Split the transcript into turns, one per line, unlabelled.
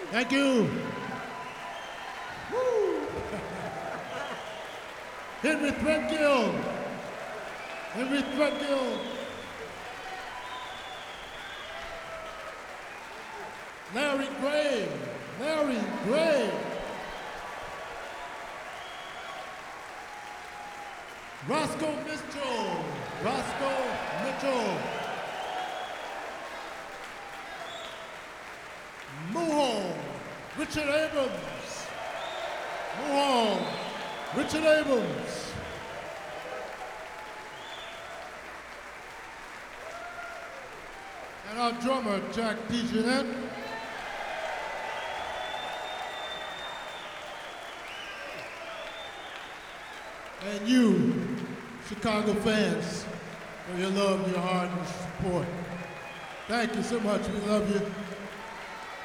Thank you. Woo. Henry Threadgill. Henry Threadgill. Larry Gray. Larry Gray. Roscoe Mitchell. Roscoe Mitchell. Muhall. Richard Abrams. Muhall. Richard Abrams. And our drummer, Jack DeJohnette. And you, Chicago fans, for your love, your heart, and support. Thank you so much. We love you.